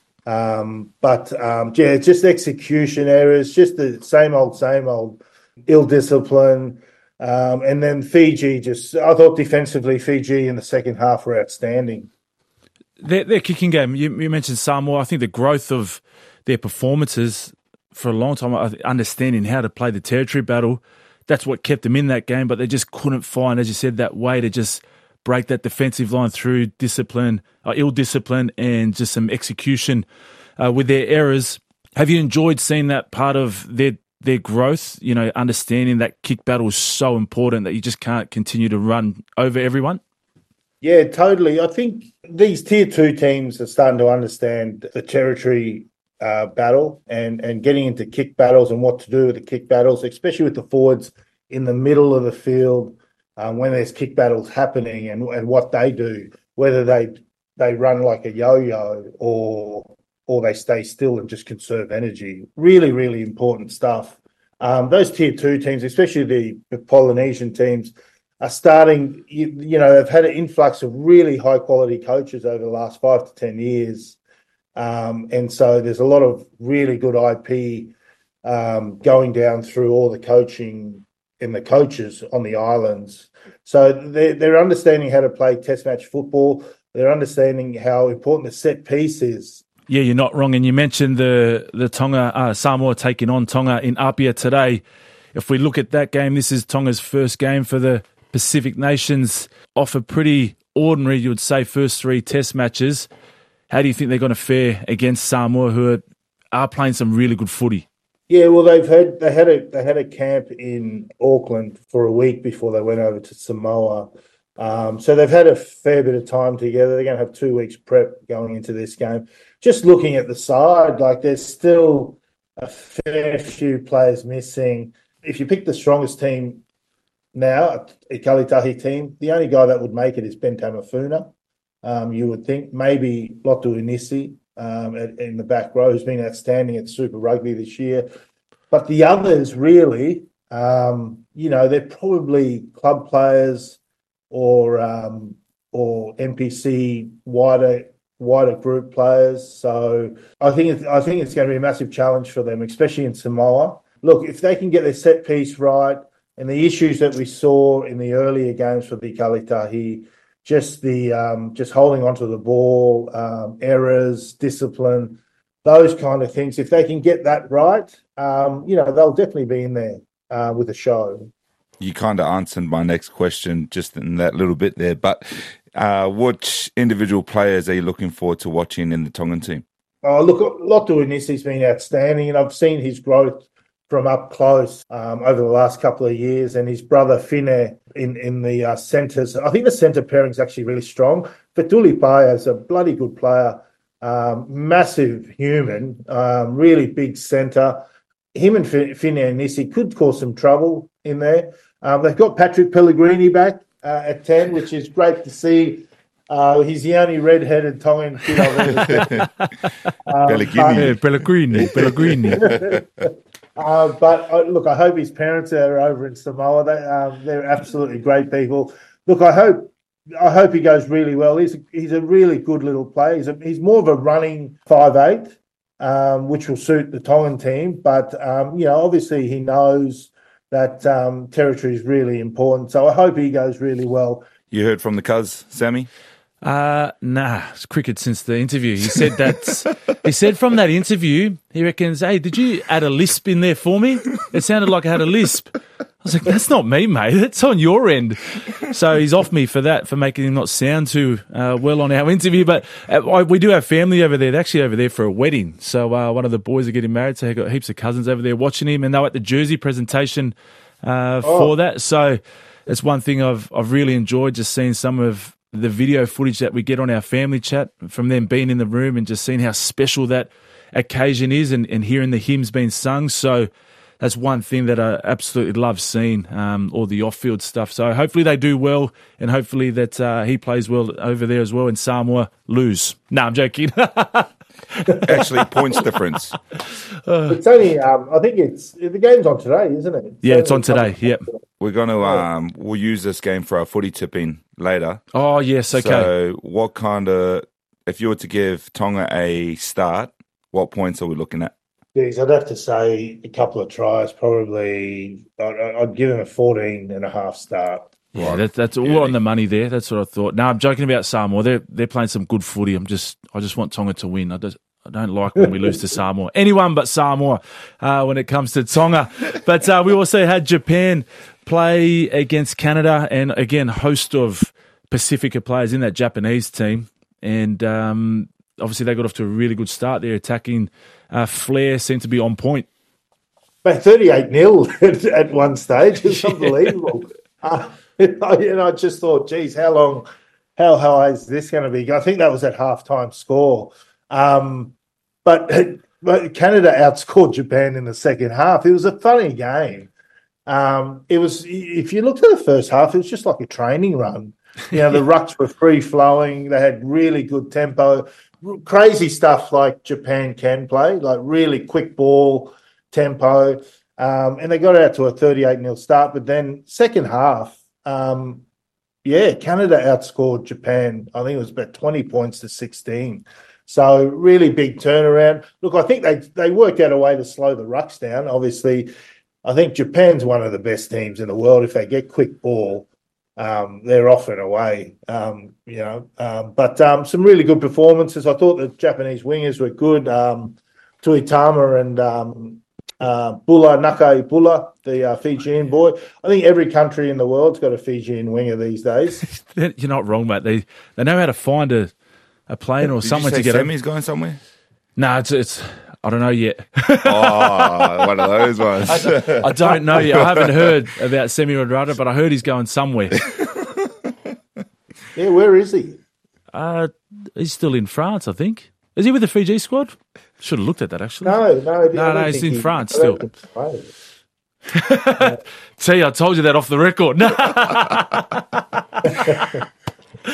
Um, but um, yeah, just execution errors, just the same old, same old. Ill discipline, um, and then Fiji just, I thought defensively, Fiji in the second half were outstanding. Their, their kicking game, you, you mentioned Samoa. I think the growth of their performances for a long time, understanding how to play the territory battle, that's what kept them in that game, but they just couldn't find, as you said, that way to just break that defensive line through discipline, uh, ill discipline, and just some execution uh, with their errors. Have you enjoyed seeing that part of their their growth, you know, understanding that kick battle is so important that you just can't continue to run over everyone? Yeah, totally. I think these tier two teams are starting to understand the territory uh, battle and, and getting into kick battles and what to do with the kick battles, especially with the forwards in the middle of the field um, when there's kick battles happening and, and what they do, whether they they run like a yo-yo or or they stay still and just conserve energy. Really, really important stuff. Um, those tier two teams, especially the, the Polynesian teams, are starting, you, you know, they've had an influx of really high-quality coaches over the last five to ten years. Um, and so there's a lot of really good I P um, going down through all the coaching and the coaches on the islands. So they're, they're understanding how to play test match football. They're understanding how important the set piece is. Yeah, you're not wrong. And you mentioned the the Tonga, uh, Samoa taking on Tonga in Apia today. If we look at that game, this is Tonga's first game for the Pacific Nations off a pretty ordinary, you would say, first three test matches. How do you think they're going to fare against Samoa, who are, are playing some really good footy? Yeah, well, they've had they had a they had a camp in Auckland for a week before they went over to Samoa. Um, so they've had a fair bit of time together. They're going to have two weeks prep going into this game. Just looking at the side, like there's still a fair few players missing. If you pick the strongest team now, a Kalitahi team, the only guy that would make it is Ben Tamafuna. Um, you would think maybe Lotu Inisi um, in, in the back row, who's been outstanding at Super Rugby this year. But the others, really, um, you know, they're probably club players or um, or N P C wider wider group players. So I think it's, I think it's going to be a massive challenge for them, especially in Samoa. Look, if they can get their set piece right, and the issues that we saw in the earlier games for the Kalitahi, just the um, just holding onto the ball, um, errors, discipline, those kind of things. If they can get that right, um, you know, they'll definitely be in there uh, with a show. You kind of answered my next question just in that little bit there. But uh, which individual players are you looking forward to watching in the Tongan team? Oh, look, Lotu Inisi's been outstanding, and I've seen his growth from up close um, over the last couple of years, and his brother Fine in, in the uh, centres. I think the centre pairing is actually really strong. Fetuli Paia is a bloody good player, um, massive human, um, really big centre. Him and Fine and Nisi could cause some trouble in there. Um, they've got Patrick Pellegrini back uh, at ten, which is great to see. Uh, he's the only red-headed Tongan kid I've ever seen. um, Pellegrini. Pellegrini. Pellegrini. Uh, but uh, look, I hope his parents are over in Samoa. They, um, they're absolutely great people. Look, I hope, I hope he goes really well. He's a, he's a really good little player. He's a, he's more of a running five eight, um, which will suit the Tongan team. But um, you know, obviously, he knows that um, territory is really important. So I hope he goes really well. You heard from the cuz, Sammy? Uh, nah, it's cricket since the interview. He said that, he said from that interview, he reckons, hey, did you add a lisp in there for me? It sounded like I had a lisp. I was like, that's not me, mate. That's on your end. So he's off me for that, for making him not sound too uh, well on our interview. But uh, we do have family over there. They're actually over there for a wedding. So uh, one of the boys are getting married. So I've got heaps of cousins over there watching him. And they were at the jersey presentation uh, for oh. that. So it's one thing I've I've really enjoyed, just seeing some of the video footage that we get on our family chat from them being in the room and just seeing how special that occasion is and, and hearing the hymns being sung. So that's one thing that I absolutely love seeing, um, all the off-field stuff. So hopefully they do well, and hopefully that uh, he plays well over there as well, and Samoa lose. No, I'm joking. Actually, points difference. It's only, um, I think it's, the game's on today, isn't it? It's yeah, it's on today, yep. We're going to, um, we'll use this game for our footy tipping later. Oh, yes, okay. So what kind of, if you were to give Tonga a start, what points are we looking at? Yes, I'd have to say a couple of tries, probably. I'd, I'd give him a fourteen and a half start. Yeah, right. that, that's all yeah. on the money there. That's what I thought. No, I'm joking about Samoa. They're they're playing some good footy. I'm just I just want Tonga to win. I just I don't like when we lose to Samoa. Anyone but Samoa uh, when it comes to Tonga. But uh, we also had Japan play against Canada, and again, host of Pacifica players in that Japanese team, and um, obviously they got off to a really good start. They're attacking. Uh, Flair seemed to be on point. But thirty-eight nil at, at one stage. It's yeah. unbelievable. Uh, and I just thought, geez, how long, how high is this going to be? I think that was at halftime score. Um, but, but Canada outscored Japan in the second half. It was a funny game. Um, it was, if you looked at the first half, it was just like a training run. You know, the rucks were free flowing. They had really good tempo. Crazy stuff like Japan can play, like really quick ball, tempo. Um, and they got out to a thirty-eight nil start. But then second half, um, yeah, Canada outscored Japan. I think it was about twenty points to sixteen. So really big turnaround. Look, I think they, they worked out a way to slow the rucks down. Obviously, I think Japan's one of the best teams in the world. If they get quick ball, Um, they're off and away, um, you know. Um, but um, some really good performances. I thought the Japanese wingers were good. Um, Tuitama and um, uh, Bula, Nakai Bula, the uh, Fijian boy. I think every country in the world's got a Fijian winger these days. You're not wrong, mate. They they know how to find a, a plane or Did someone you say to get Sammy's a... going somewhere? No, it's it's. I don't know yet. Oh, one of those ones. I, I don't know yet. I haven't heard about Semi Radradra, but I heard he's going somewhere. Yeah, where is he? Uh, he's still in France, I think. Is he with the Fiji squad? Should have looked at that, actually. No, no. No, no, he's in he, France still. yeah. See, I told you that off the record.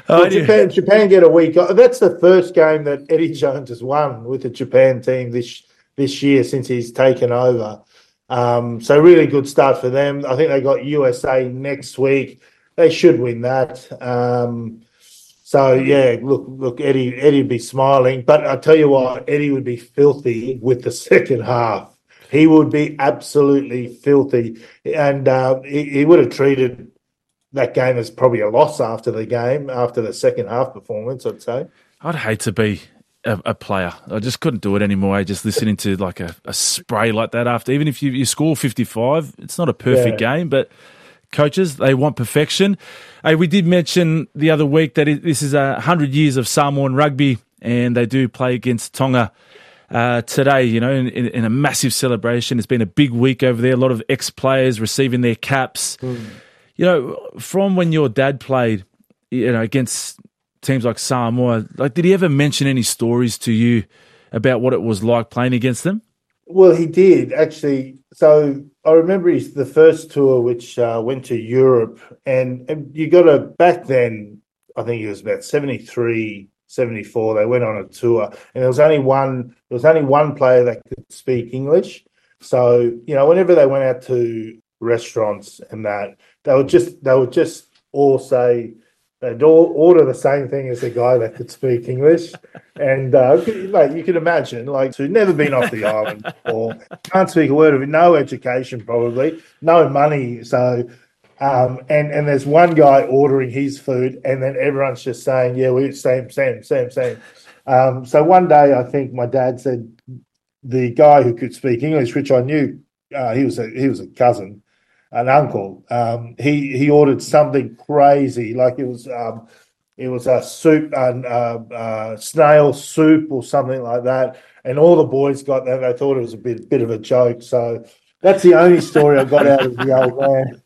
Oh, well, Japan, Japan get a week off. That's the first game that Eddie Jones has won with the Japan team this this year since he's taken over. Um, so really good start for them. I think they got U S A next week. They should win that. Um, so yeah, look, look, Eddie, Eddie would be smiling, but I tell you what, Eddie would be filthy with the second half. He would be absolutely filthy, and uh, he, he would have treated that game as probably a loss after the game, after the second half performance, I'd say. I'd hate to be a, a player. I just couldn't do it anymore. Just listening to like a, a spray like that after, even if you, you score fifty-five, it's not a perfect Yeah. game, but coaches, they want perfection. Hey, we did mention the other week that it, this is a hundred years of Samoan rugby, and they do play against Tonga uh, today, you know, in, in, in a massive celebration. It's been a big week over there. A lot of ex-players receiving their caps. Mm. You know, from when your dad played, you know, against teams like Samoa, like, did he ever mention any stories to you about what it was like playing against them? Well, he did, actually. So I remember his, the first tour, which uh, went to Europe, and, and you got to, back then, I think it was about seventy-three, seventy-four, they went on a tour, and there was only one, there was only one player that could speak English. So, you know, whenever they went out to restaurants and that, they would just, they would just all say, they'd all order the same thing as the guy that could speak English. And, uh, like, you can imagine, like, who'd never been off the island or can't speak a word of it, no education probably, no money. So, um, and, and there's one guy ordering his food, and then everyone's just saying, yeah, we same, same, same, same. Um, so one day I think my dad said the guy who could speak English, which I knew, uh, he was a, he was a cousin, an uncle, um, he, he ordered something crazy, like it was um, it was a soup, and uh, uh, snail soup or something like that, and all the boys got that. They thought it was a bit bit of a joke. So that's the only story I got out of the old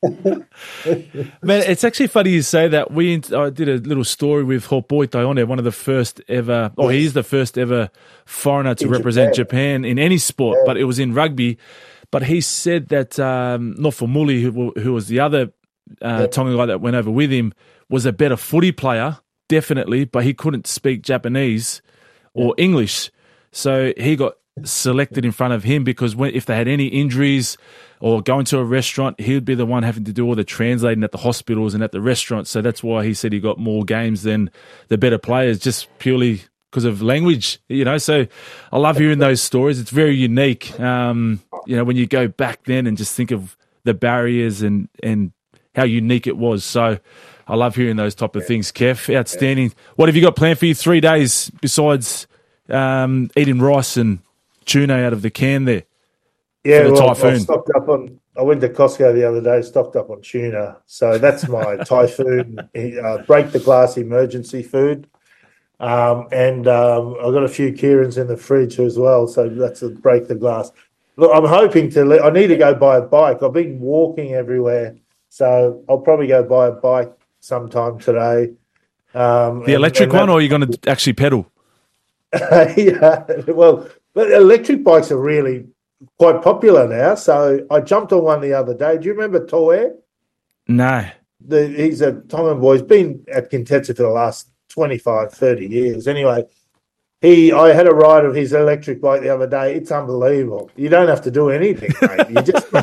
man. Man, it's actually funny you say that. We I did a little story with Hopoi Taione, one of the first ever, oh, he's the first ever foreigner to in represent Japan. Japan in any sport, yeah. But it was in rugby. But he said that um, Nofumuli, who, who was the other uh, yeah. Tongan guy that went over with him, was a better footy player, definitely, but he couldn't speak Japanese or yeah. English. So he got selected in front of him because when, if they had any injuries or going to a restaurant, he would be the one having to do all the translating at the hospitals and at the restaurants. So that's why he said he got more games than the better players, just purely because of language, you know. So I love hearing those stories. It's very unique, um, you know, when you go back then and just think of the barriers and, and how unique it was. So I love hearing those type of things, Kev. Outstanding. What have you got planned for you three days besides um, eating rice and tuna out of the can there? Yeah, the well, typhoon? I stocked up on. I went to Costco the other day, stocked up on tuna. So that's my typhoon, uh, break the glass emergency food. Um, and um, I've got a few Kierans in the fridge as well, so that's a break the glass. Look, I'm hoping to. Le- I need to go buy a bike. I've been walking everywhere, so I'll probably go buy a bike sometime today. Um, the electric and, and one, or are you going to actually pedal? Yeah, well, but electric bikes are really quite popular now. So I jumped on one the other day. Do you remember Toe? No. The, he's a Tongan boy. He's been at Kintetsu for the last twenty-five, thirty years. Anyway, he, I had a ride of his electric bike the other day. It's unbelievable. You don't have to do anything, mate. You just,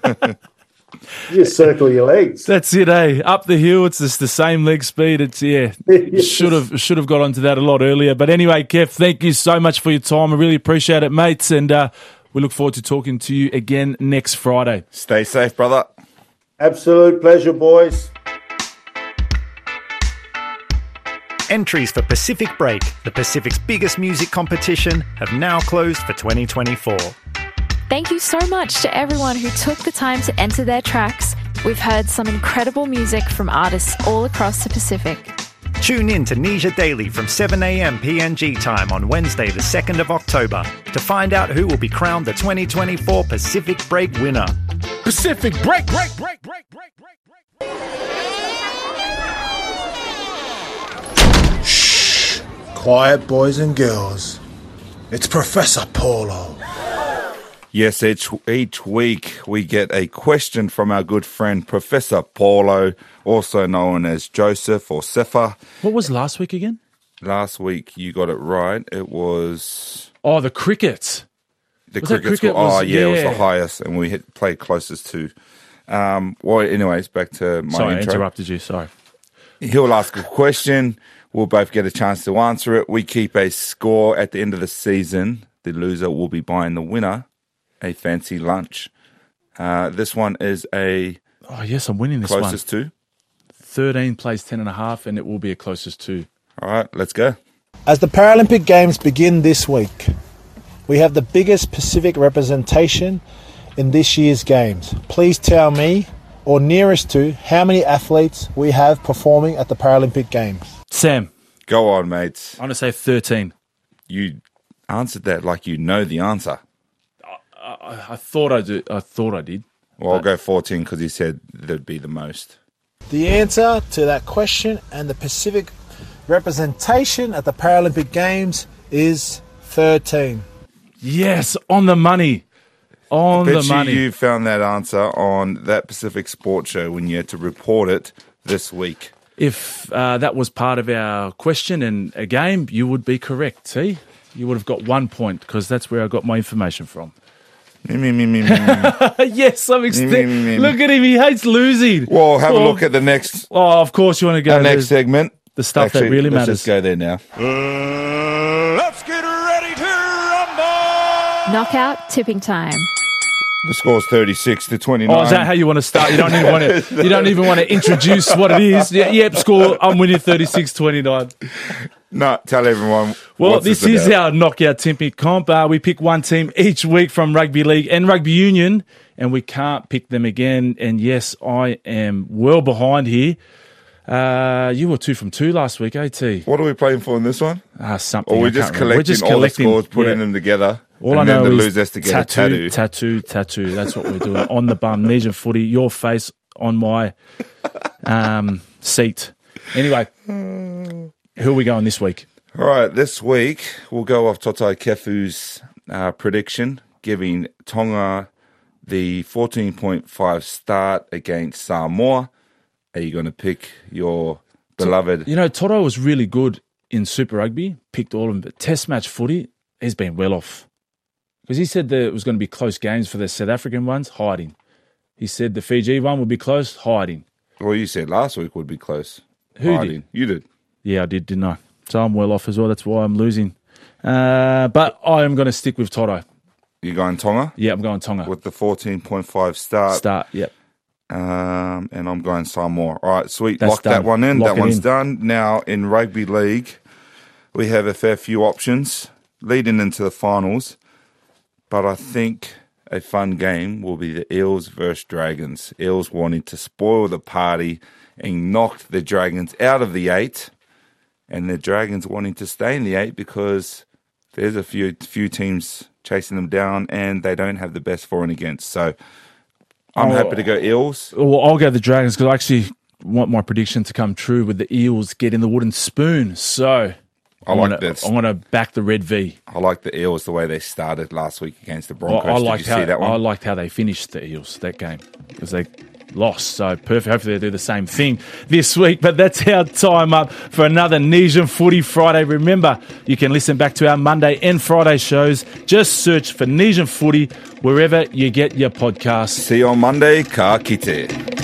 you just circle your legs. That's it, eh? Up the hill, it's just the same leg speed. It's, yeah, yes. should have should have got onto that a lot earlier. But anyway, Kev, thank you so much for your time. I really appreciate it, mates. And uh, we look forward to talking to you again next Friday. Stay safe, brother. Absolute pleasure, boys. Entries for Pacific Break, the Pacific's biggest music competition, have now closed for twenty twenty-four. Thank you so much to everyone who took the time to enter their tracks. We've heard some incredible music from artists all across the Pacific. Tune in to Nija Daily from seven a.m. P N G time on Wednesday the second of October to find out who will be crowned the twenty twenty-four Pacific Break winner. Pacific Break, break, break, break, break, break, break. Quiet, boys and girls. It's Professor Paulo. Yes, each, each week we get a question from our good friend Professor Paulo, also known as Joseph or Sefa. What was last week again? Last week you got it right. It was... Oh, the cricket. The was cricket, cricket score. was, Oh, yeah, yeah, it was the highest, and we hit, played closest to... Um, well, anyways, back to my Sorry, intro. I interrupted you. Sorry. He'll ask a question. We'll both get a chance to answer it. We keep a score at the end of the season. The loser will be buying the winner a fancy lunch. Uh, this one is a... Oh, yes, I'm winning this closest one. to? thirteen plays ten and a half, and it will be a closest to. All right, let's go. As the Paralympic Games begin this week, we have the biggest Pacific representation in this year's Games. Please tell me, or nearest to, how many athletes we have performing at the Paralympic Games. Sam. Go on, mates. I'm going to say thirteen. You answered that like you know the answer. I, I, I thought I did. I thought I did. Well, I'll go fourteen because he said there'd be the most. The answer to that question and the Pacific representation at the Paralympic Games is thirteen. Yes, on the money. On I bet the money. You, you found that answer on that Pacific Sports Show when you had to report it this week. If uh, that was part of our question and a game, you would be correct. See, you would have got one point because that's where I got my information from. Me, me, me, me, me. Yes, I'm extending. Look at him; he hates losing. Well, have oh, a look at the next. Oh, of course you want to go. Our next segment, the stuff Actually, that really let's matters. Let's just go there now. Uh, let's get ready to rumble. Knockout tipping time. The score's thirty-six to twenty-nine. Oh, is that how you want to start? You don't even want to. You don't even want to introduce what it is. Yeah, yep, score. I'm winning thirty-six twenty-nine. No, tell everyone. Well, this is our knockout tipping comp. Uh, we pick one team each week from rugby league and rugby union, and we can't pick them again. And yes, I am well behind here. Uh, you were two from two last week, eh, T? What are we playing for in this one? Uh, something. Or we're I just can't remember. collecting We're just all collecting, the scores, putting yeah. them together. All and I know then the is loser has to get tattoo, a tattoo. tattoo, tattoo. That's what we're doing. On the bum, Nesian footy, your face on my um, seat. Anyway, who are we going this week? All right, this week we'll go off Totai Kefu's uh, prediction, giving Tonga the fourteen point five start against Samoa. Are you going to pick your beloved? You know, Toto was really good in Super Rugby, picked all of them, but Test match footy, he's been well off. Because he said that it was going to be close games for the South African ones, hiding. He said the Fiji one would be close, hiding. Well, you said last week would be close. Who hiding. did? You did. Yeah, I did, didn't I? So I'm well off as well. That's why I'm losing. Uh, but I am going to stick with Toto. You're going Tonga? Yeah, I'm going Tonga. With the fourteen point five start. Start, yep. Um, and I'm going Samoa. All right, sweet. That's Lock done. that one in. Lock that it one's in. done. Now, in rugby league, we have a fair few options leading into the finals. But I think a fun game will be the Eels versus Dragons. Eels wanting to spoil the party and knock the Dragons out of the eight. And the Dragons wanting to stay in the eight because there's a few few teams chasing them down and they don't have the best for and against. So I'm Oh. happy to go Eels. Well, I'll go the Dragons because I actually want my prediction to come true with the Eels getting the wooden spoon. So I I'm like gonna, this. I'm going to back the Red V. I like the Eels the way they started last week against the I, Broncos. I Did liked you how see that one? I liked how they finished the Eels that game because they lost. So perfect. Hopefully they do the same thing this week. But that's our time up for another Nesian Footy Friday. Remember, you can listen back to our Monday and Friday shows. Just search for Nesian Footy wherever you get your podcasts. See you on Monday. Ka kite.